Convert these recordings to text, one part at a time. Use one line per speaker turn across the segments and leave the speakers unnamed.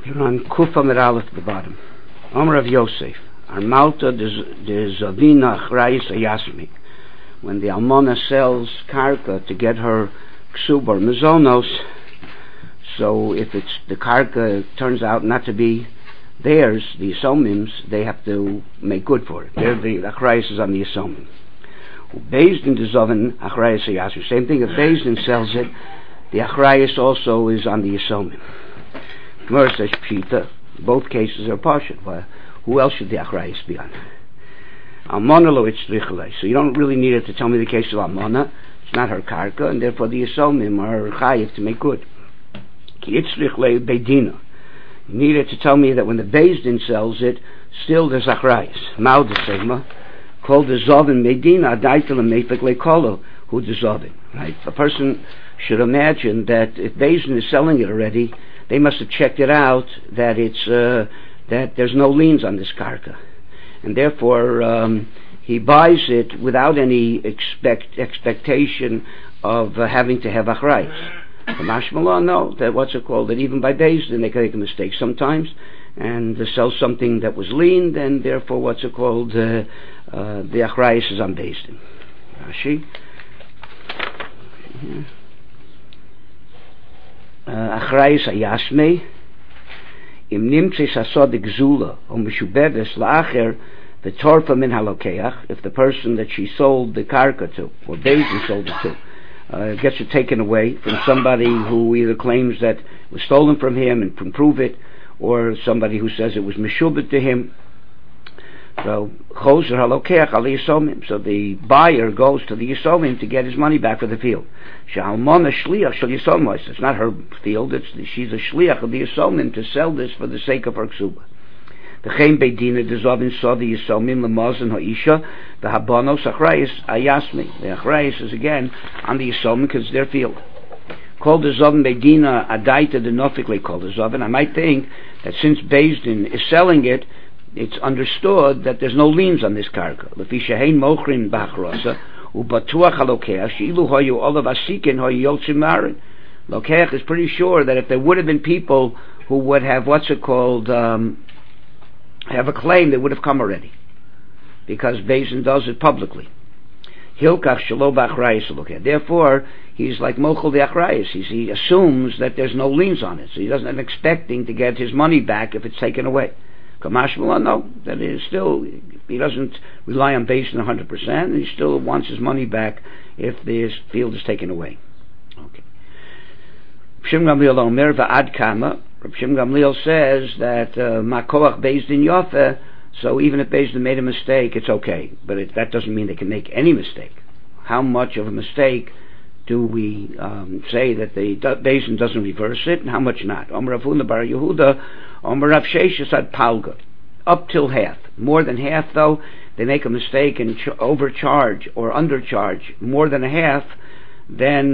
We're on Kufa Med Aleph at the bottom. Omer of Yosef, Armalta de Zavina Achrayis Ayasmi. When the Almana sells karka to get her ksub or mezonos, so if it's the karka turns out not to be theirs, the Yisomims, they have to make good for it. The Achrayis is on the Yisomim. Beis Din de Zavin Achrayis Ayasmi. Same thing, if Beis Din sells it, the Achrayis also is on the Yisomim. Gemara says Pshita. Both cases are partial. Well, who else should the Achrayis be on? Almana lo itzrichle. So you don't really need it to tell me the case of Almana. It's not her karka, and therefore the Yisomim are chayiv to make good. Ki itzrichle beidina. You need it to tell me that when the Beis Din sells it, still there's Achrayis. Mao de Segma. Called the Zovin Medina, Adaitel and Mepek Lekolo, who the Zovin. Right? A person should imagine that if Beis Din is selling it already, they must have checked it out that it's that there's no liens on this karka, and therefore he buys it without any expectation of having to have achrayis. The Mashmallah know that that even by Beis Din they can make a mistake sometimes and sell something that was lien, and therefore the achrayis is on Beis Din. Rashi. Achrayis ayasmei im nimtzis asod gzula mishubeves laacher the torfa min halokeach. If the person that she sold the karka to, or Beis Din sold it to, gets it taken away from somebody who either claims that it was stolen from him and can prove it, or somebody who says it was mishubed to him. So choser halokeach al yisomim. So the buyer goes to the yisomim to get his money back for the field. She'almona shliach shel yisomos. It's not her field. She's a shliach of the yisomim to sell this for the sake of her ksuba. The chen beidina dezovin saw the yisomim lemazon ha'isha the habanos achrayis ayasmi. The achrayis is again on the yisomim because it's their field. Called the zovin beidina adaita the nofikle called the zovin. I might think that since Beis Din is selling it, it's understood that there's no liens on this karka. Lefi shehein mochrin b'achrosa ubatuach halokeach sheilu hoyu olav asikin hoyu yotzim marin. Lokeach is pretty sure that if there would have been people who would have have a claim, they would have come already, because Beis Din does it publicly. Hilkach shelo b'achrayis lokeach. Therefore, he's like mochel the achrayis. He assumes that there's no liens on it, so he doesn't expecting to get his money back if it's taken away. Kamashmala, no, that is still, he doesn't rely on Beis Din 100%, and he still wants his money back if this field is taken away. Okay. Shim Gamliel Omer va'ad kama. Shim Gamliel says that makoach Beis Din yofe, so even if Beis Din made a mistake, it's okay, but that doesn't mean they can make any mistake. How much of a mistake do we say that the Beis Din doesn't reverse it, and how much not? Omer Rav Huna bar Yehuda, Omer Rav Sheshes ad palga, up till half. More than half, though, they make a mistake and overcharge or undercharge more than a half, then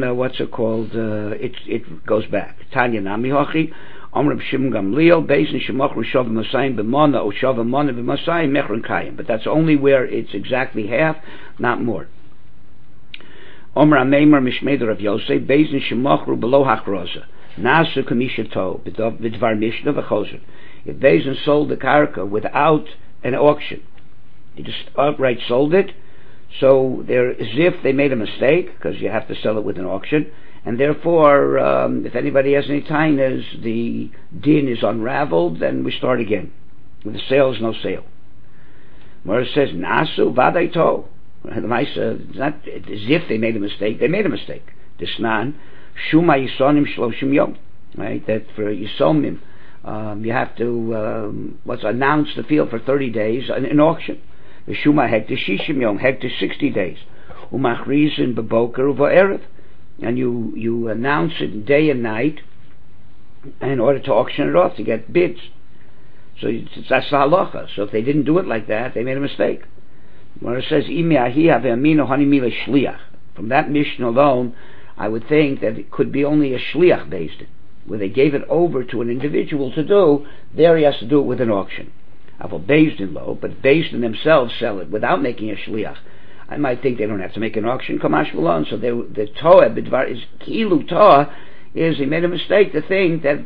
it goes back. Tanya Nami Hochi, Omer Rav Shimon Gamliel, Beis Din shemachru shav masayim b'mana or shav mana b'masayim mechron kayim. But that's only where it's exactly half, not more. Omer Ameimer Mishmeder of Yosef, Beis Din shemachru below hachroza. Nasa Kamishato Bidvar Mishnah v'chozer. If Beis Din sold the karka without an auction, they just outright sold it, so they're as if they made a mistake, because you have to sell it with an auction, and therefore if anybody has any tainas, the din is unraveled, then we start again. With the sale is no sale. Where it says Nasu Vadaito, it's not as if they made a mistake, they made a mistake. Disnan Shuma Yisonim Shloshim Yom, right? That for Yisomim, you have to announce the field for 30 days in auction. The Shuma Hekti Shishim Yom, Hekti 60 days. Umachrizin Beboker Uvaerev, and you announce it day and night in order to auction it off to get bids. So that's the halacha. So if they didn't do it like that, they made a mistake. When it says Imi Ahi Aveamino Hanimila Shliach, from that Mishnah alone, I would think that it could be only a shliach Beis Din, where they gave it over to an individual to do. There he has to do it with an auction. Aval Beis Din lo, but Beis Din themselves sell it without making a shliach. I might think they don't have to make an auction. Kamash Malon. So the Toah bidvar is kilu Toah is he made a mistake to think that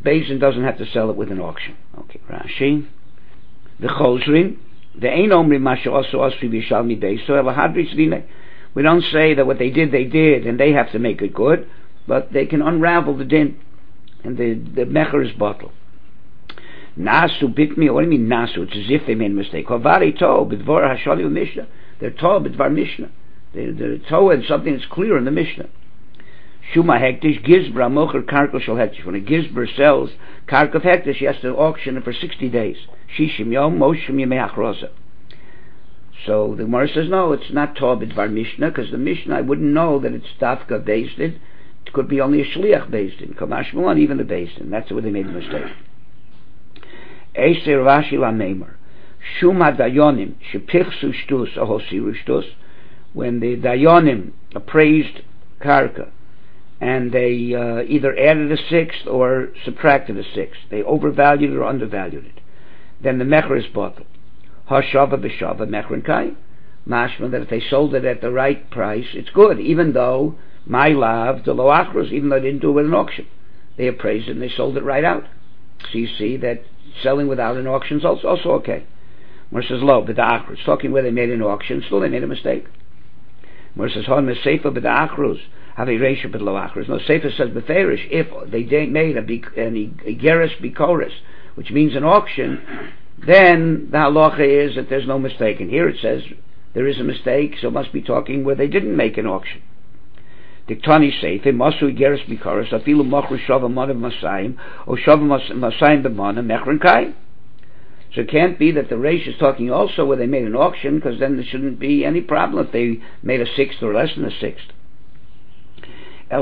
Beis Din doesn't have to sell it with an auction. Okay, Rashi. The Chosrin, the Ein Omri Masha also Asri B'Yishalmi Beis, so Elahadris Dine. We don't say that what they did, and they have to make it good, but they can unravel the din, and the mecher is bottled. Nasu Bitmi, what do you mean Nasu? It's as if they made a mistake. Havari To, B'Dvar Hashali Mishnah. They're To, B'Dvar Mishnah. They're To and something that's clear in the Mishnah. Shuma Hektish, Gizbra Mocher Karko Shal Hektish. When a Gizbra sells Kark of Hektish, he has to auction it for 60 days. Shishim Yom, Moshim Yemei Achroza. So the Gemara says, no, it's not Tov B'Dvar Mishnah, because the Mishnah, I wouldn't know that it's Dafka Beis Din. It could be only a Shliach Beis Din. Kamash Mulan, even the Beis Din. That's where they made the mistake. Eiser Rashi Lameimer. Shuma Dayonim, Shepichsu Shtus, Ahosiru Shtus. When the Dayonim appraised Karka, and they either added a sixth or subtracted a sixth. They overvalued it or undervalued it. Then the mecher is bottled. Hashava b'shava mecher kai. Mashma, that if they sold it at the right price, it's good, even though my lav, the lo achros, even though they didn't do it with an auction. They appraised it and they sold it right out. So you see that selling without an auction is also okay. Where it says lo, but the achros, talking where they made an auction, still they made a mistake. Where it says hon mesefa but the achros, have a ratio but lo achros. No, sefer says beferish, if they made a geras bikoris, which means an auction, then the halacha is that there's no mistake. And here it says there is a mistake, so it must be talking where they didn't make an auction. Diktani sefer masu geras bikoris afilu machru shava manav masayim or shava masayim b'mana mechrin kai. So it can't be that the Reish is talking also where they made an auction, because then there shouldn't be any problem if they made a sixth or less than a sixth. The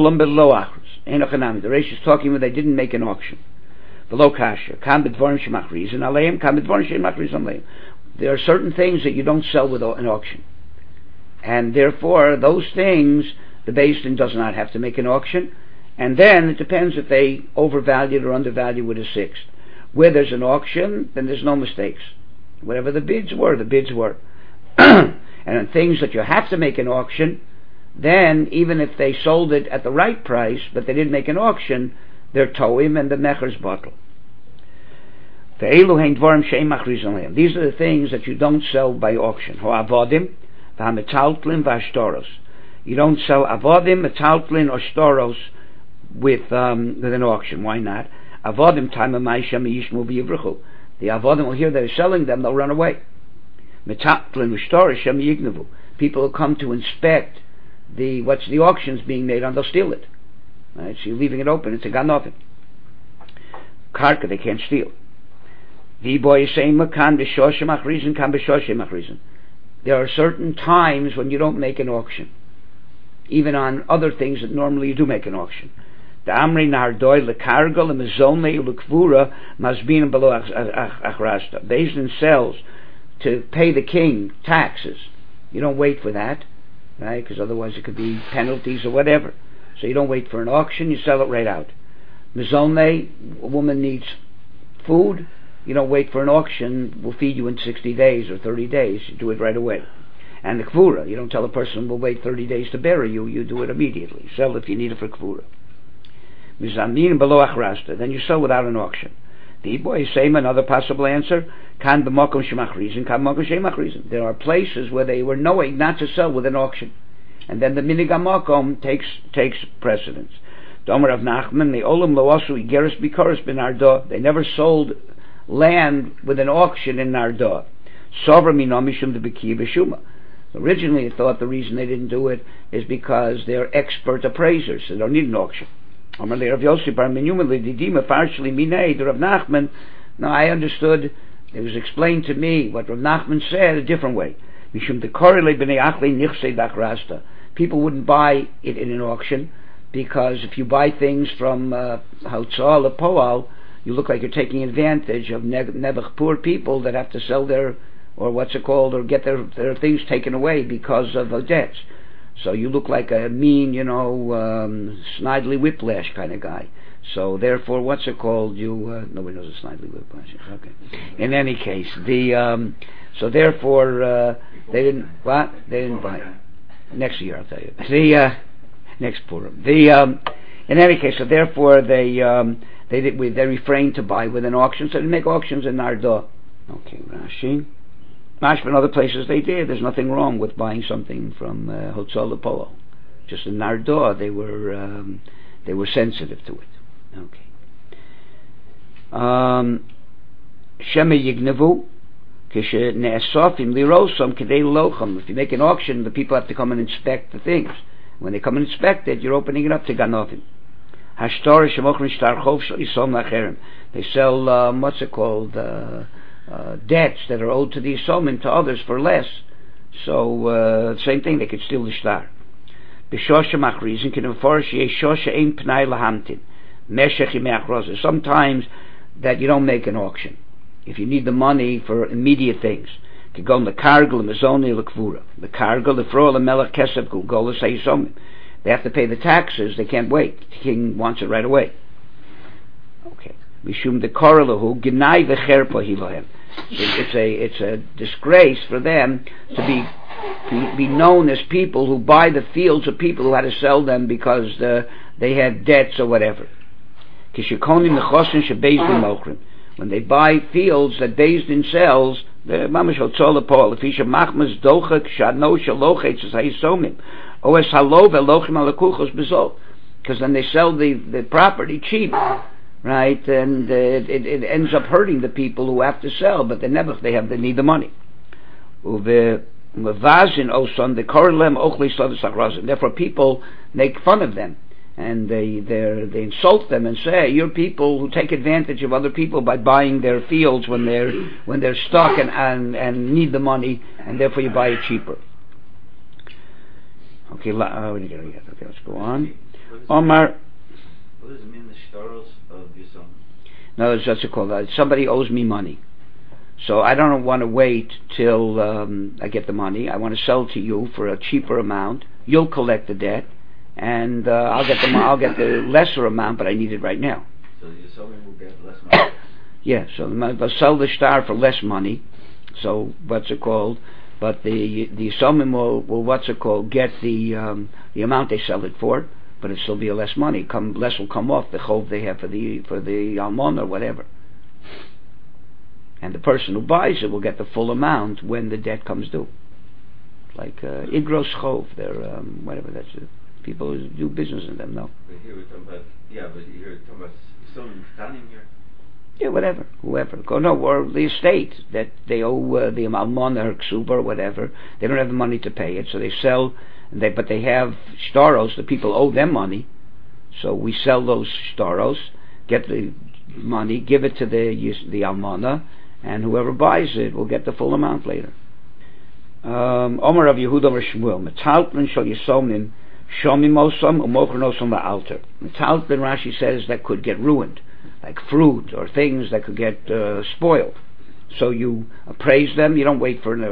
Reish is talking where they didn't make an auction. There are certain things that you don't sell with an auction, and therefore those things the Beis Din does not have to make an auction, and then it depends if they overvalued or undervalued with a sixth. Where there's an auction, then there's no mistakes. Whatever the bids were, the bids were. And on things that you have to make an auction, then even if they sold it at the right price, but they didn't make an auction, they're toim and the mecher's bottle. These are the things that you don't sell by auction. You don't sell avodim, metaltlin, or storos with an auction. Why not? Avodim time of Maisha Miyishmu B'Yivruchu. The avodim will hear they're selling them, they'll run away. Metatlin Ushtorish Shem Yignavu. People will come to inspect the auctions being made on, they'll steal it. Right? So you're leaving it open, it's a ganovim. Karka, they can't steal. There are certain times when you don't make an auction, even on other things that normally you do make an auction. The Amri Nardoy Lekargal and Mizome Lukvura Masbin below Achrasta. Beis Din sells to pay the king taxes. You don't wait for that, right? Because otherwise it could be penalties or whatever. So you don't wait for an auction, you sell it right out. Mizome, a woman needs food, you don't wait for an auction, we'll feed you in 60 days or 30 days, you do it right away. And the Kvura, you don't tell a person we'll wait 30 days to bury you, you do it immediately. Sell if you need it for Kvura. Mizamin below achrasta, then you sell without an auction. The boy is same another possible answer. Kan b'makom shemachrizin, kan b'makom shemachrizin. There are places where they were knowing not to sell with an auction, and then the minig hamakom takes precedence. Domer of Nachman, the olam lo asu igeres bikoros ben Nardo. They never sold land with an auction in Nardo. Sovra minomishum de b'ki b'shuma. Originally, I thought the reason they didn't do it is because they're expert appraisers, so they don't need an auction. Now I understood, it was explained to me what Rav Nachman said a different way. People wouldn't buy it in an auction, because if you buy things from Hautzah Lepoal, you look like you're taking advantage of Nebuch poor people that have to sell their, or get their things taken away because of debts. So you look like a mean, Snidely Whiplash kind of guy. So therefore, nobody knows a Snidely Whiplash. Okay. In any case, so therefore, they didn't buy it. Next year, I'll tell you. Next Purim. In any case, so therefore they They refrained to buy with an auction, so they make auctions in Nardo. Okay, Rashi. Mashma in other places they did. There's nothing wrong with buying something from Hotzah L'Polo. Just in Nardo, they were sensitive to it. Okay. Shema Yignevu. If you make an auction, the people have to come and inspect the things. When they come and inspect it, you're opening it up to Ganovim. They sell, what's it called, debts that are owed to the Yisomim to others for less. So, same thing, they could steal the star. Sometimes that you don't make an auction. If you need the money for immediate things. The kargel, the frol, the melech kesef, golas hayisomim. They have to pay the taxes, they can't wait. The king wants it right away. Okay. Mishum de koralahu, gnai v'cherpa hilahem. It's a disgrace for them to be known as people who buy the fields of people who had to sell them because they had debts or whatever. When they buy fields that Beis Din sells, the mamash hotzah l'pol, lefisha machmas dochak shadno shalochetz as hayisomim, os halo velochim alakuchos bezol, because then they sell the property cheap, right? And it ends up hurting the people who have to sell, but they need the money. Mevazin oson the korlem ochlei slavis achrazim. Therefore, people make fun of them. And they insult them and say, you're people who take advantage of other people by buying their fields when they're stuck and need the money, and therefore you buy it cheaper. Okay, let's go on. Omar.
What does it mean, the shtaros of Yisom?
No, that's what's it called. Somebody owes me money, so I don't want to wait till I get the money. I want to sell to you for a cheaper amount. You'll collect the debt. And I'll get the lesser amount, but I need it right now.
So the Yisomim will get less money?
Yeah, so they'll sell the star for less money. So, what's it called? But the Yisomim will what's it called, get the amount they sell it for, but it'll still be less money. Less will come off the chov they have for the almon or whatever. And the person who buys it will get the full amount when the debt comes due. Like igros chov, they're whatever that's it. People who do business in them, no.
But here we're talking about, but here we're talking about some standing here.
Yeah, whoever. Or the estate that they owe the almon or ksuba or whatever. They don't have the money to pay it, so they sell. But they have shtaros. The people owe them money, so we sell those shtaros, get the money, give it to the almana, and whoever buys it will get the full amount later. Omer of Yehuda or Shmuel, metaltlin shal yisomim. Shomimosam umochronosam la'alter. Metaltlin, Rashi says, that could get ruined, like fruit or things that could get spoiled. So you appraise them. You don't wait for an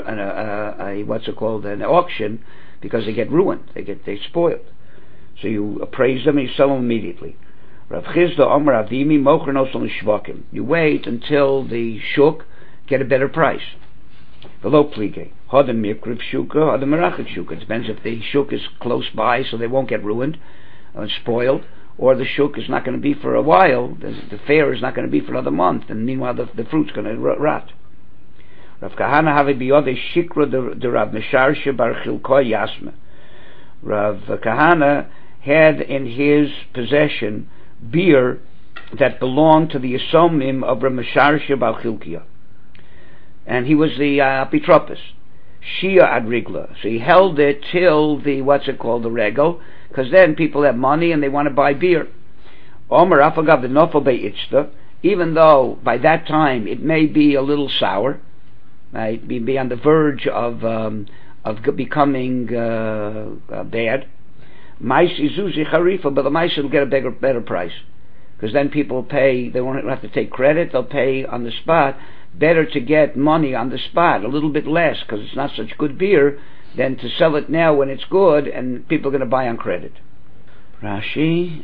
auction, because they get ruined. They spoiled. So you appraise them and you sell them immediately. Rav Chizda Omer Avimi mochronosam l'shvakim. You wait until the shuk get a better price. Below plige. Hodem mikriv shuka, hodem merachik shuka. It depends if the shuk is close by, so they won't get ruined or spoiled, or the shuk is not going to be for a while. The fair is not going to be for another month, and meanwhile the fruit's going to rot. Rav Kahana have biyode shikra de Rav Mesharsha bar Chilkoi Yasma. Rav Kahana had in his possession beer that belonged to the Yisomim of Rav Mesharsha bar Chilkiah. And he was the Apitropis, Shia ad Rigla. So he held it till the regal, because then people have money and they want to buy beer. Omer afagav the nofel be'itzta, even though by that time it may be a little sour, right? Be on the verge of becoming bad. Mais izuzi charifa, but the mais will get a better price, because then people pay. They won't have to take credit; they'll pay on the spot. Better to get money on the spot, a little bit less, because it's not such good beer, than to sell it now when it's good and people are going to buy on credit. Rashi,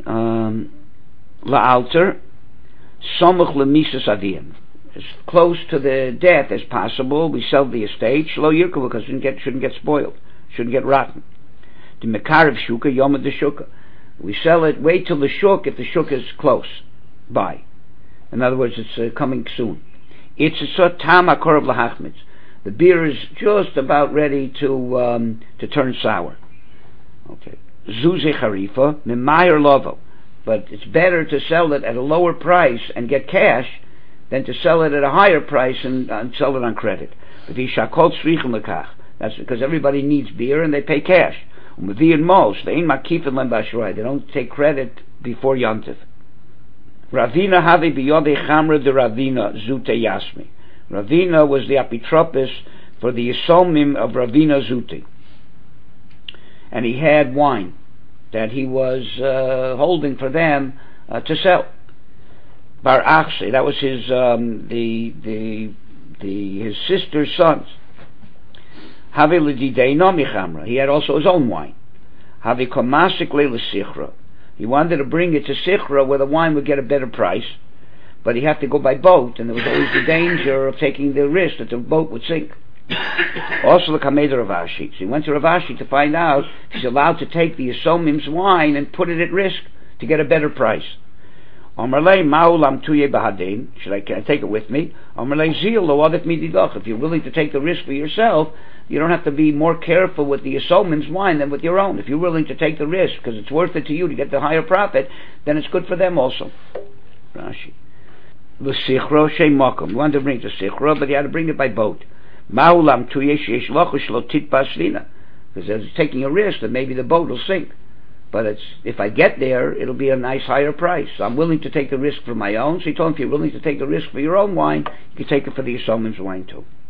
la'alter, somuch lemisas aviyim, as close to the death as possible. We sell the estate, shlo yirkavu, because it shouldn't get spoiled, shouldn't get rotten. The mekarev shuka, yom de shuka. We sell it, wait till the shuk, if the shuk is close. buy. In other words, it's coming soon. It's a sort tam akorav lahachmitz. The beer is just about ready to turn sour. Okay. Zuze charifa mimayer lovo. But it's better to sell it at a lower price and get cash than to sell it at a higher price and sell it on credit. That's because everybody needs beer and they pay cash. They don't take credit before Yontif. Ravina havi biyodei chamra de Ravina zute yasmi. Ravina was the apitropis for the Yisomim of Ravina Zuti. And he had wine that he was holding for them to sell. Bar Achse, that was his his sister's sons. Havi l'didei nomi chamra. He had also his own wine. Havi komasik le'lesichra. He wanted to bring it to Sichra where the wine would get a better price, but he had to go by boat, and there was always the danger of taking the risk that the boat would sink. Also the Kameda Rav Ashi. So he went to Rav Ashi to find out if he's allowed to take the Yisomim's wine and put it at risk to get a better price. Omerlei ma'ulam tuye b'hadin. Can I take it with me? Omerlei zil lo adet mididach. If you're willing to take the risk for yourself, you don't have to be more careful with the Yisomim's wine than with your own. If you're willing to take the risk because it's worth it to you to get the higher profit, then it's good for them also. Rashi. L'sichro shei makom. He wanted to bring it to Sichro, but he had to bring it by boat. Ma'ulam tuye sheyesh lochush lo titpa svina. Because it's taking a risk that maybe the boat will sink. But if I get there, it'll be a nice higher price. So I'm willing to take the risk for my own. So he told him, if you're willing to take the risk for your own wine, you can take it for the Yisomim's wine too.